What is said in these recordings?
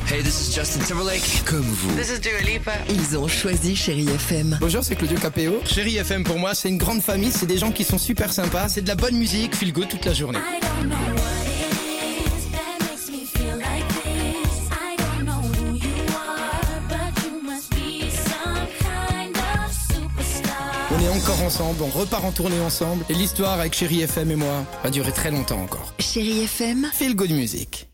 Hey, this is Justin Timberlake. Comme vous. This is Dua Lipa. Ils ont choisi Chérie FM. Bonjour, c'est Claudio Capéo. Chérie FM pour moi, c'est une grande famille, c'est des gens qui sont super sympas, c'est de la bonne musique, feel good toute la journée. On est encore ensemble, on repart en tournée ensemble, et l'histoire avec Chérie FM et moi va durer très longtemps encore. Chérie FM, Feel good music.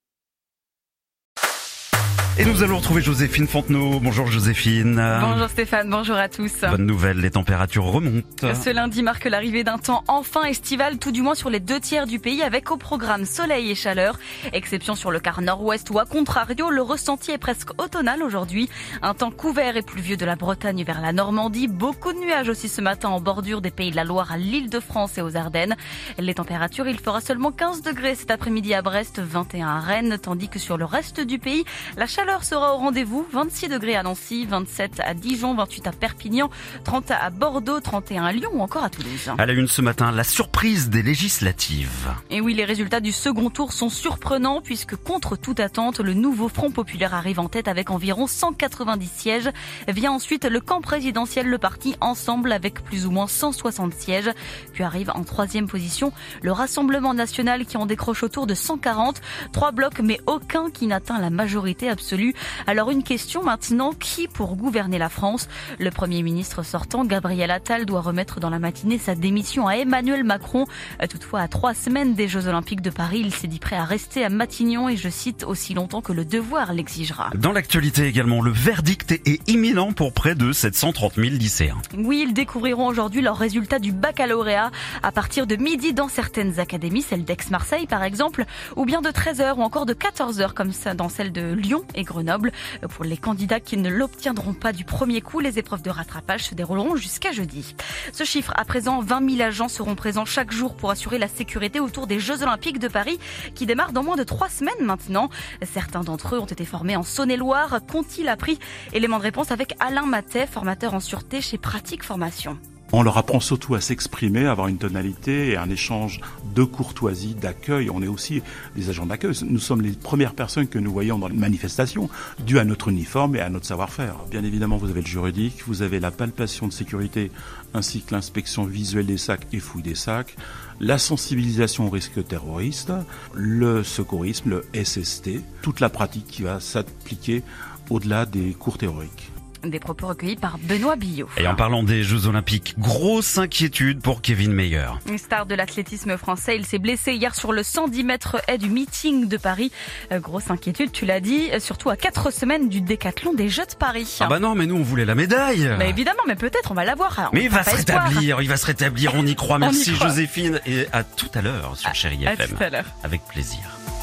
Et nous allons retrouver Joséphine Fontenot. Bonjour Joséphine. Bonjour Stéphane, bonjour à tous. Bonne nouvelle, les températures remontent. Ce lundi marque l'arrivée d'un temps enfin estival, tout du moins sur les 2/3 du pays, avec au programme soleil et chaleur. Exception sur le quart nord-ouest où, à contrario, le ressenti est presque automnal aujourd'hui. Un temps couvert et pluvieux de la Bretagne vers la Normandie. Beaucoup de nuages aussi ce matin en bordure des Pays de la Loire à l'Île-de-France et aux Ardennes. Les températures, il fera seulement 15 degrés cet après-midi à Brest, 21 à Rennes, tandis que sur le reste du pays, la chaleur sera au rendez-vous, 26 degrés à Nancy, 27 à Dijon, 28 à Perpignan, 30 à Bordeaux, 31 à Lyon ou encore à Toulouse. À la une ce matin, la surprise des législatives. Et oui, les résultats du second tour sont surprenants puisque contre toute attente, le nouveau Front Populaire arrive en tête avec environ 190 sièges. Vient ensuite le camp présidentiel, le parti Ensemble avec plus ou moins 160 sièges. Puis arrive en troisième position le Rassemblement National qui en décroche autour de 140. 3 blocs mais aucun qui n'atteint la majorité absolue. Alors une question maintenant, qui pour gouverner la France? Le Premier ministre sortant, Gabriel Attal, doit remettre dans la matinée sa démission à Emmanuel Macron. Toutefois, à 3 semaines des Jeux Olympiques de Paris, il s'est dit prêt à rester à Matignon et je cite, aussi longtemps que le devoir l'exigera. Dans l'actualité également, le verdict est imminent pour près de 730 000 lycéens. Oui, ils découvriront aujourd'hui leurs résultats du baccalauréat à partir de midi dans certaines académies, celle d'Aix-Marseille par exemple, ou bien de 13h ou encore de 14h comme ça dans celle de Lyon et Grenoble. Pour les candidats qui ne l'obtiendront pas du premier coup, les épreuves de rattrapage se dérouleront jusqu'à jeudi. Ce chiffre, à présent, 20 000 agents seront présents chaque jour pour assurer la sécurité autour des Jeux Olympiques de Paris qui démarrent dans moins de 3 semaines maintenant. Certains d'entre eux ont été formés en Saône-et-Loire. Qu'ont-ils appris? Élément de réponse avec Alain Matet, formateur en sûreté chez Pratique Formation. On leur apprend surtout à s'exprimer, à avoir une tonalité et un échange de courtoisie, d'accueil. On est aussi des agents d'accueil. Nous sommes les premières personnes que nous voyons dans les manifestations, dues à notre uniforme et à notre savoir-faire. Bien évidemment, vous avez le juridique, vous avez la palpation de sécurité, ainsi que l'inspection visuelle des sacs et fouille des sacs, la sensibilisation au risque terroriste, le secourisme, le SST, toute la pratique qui va s'appliquer au-delà des cours théoriques. Des propos recueillis par Benoît Billot. Et en parlant des Jeux Olympiques, grosse inquiétude pour Kevin Mayer. Une star de l'athlétisme français, il s'est blessé hier sur le 110 mètres haies du meeting de Paris. Grosse inquiétude, tu l'as dit, surtout à 4 semaines du décathlon des Jeux de Paris. Ah bah non, mais nous on voulait la médaille. Mais évidemment, mais peut-être on va l'avoir. Alors, mais il va se rétablir, on y croit. Merci Joséphine et à tout à l'heure sur Chérie FM. À tout à l'heure. Avec plaisir.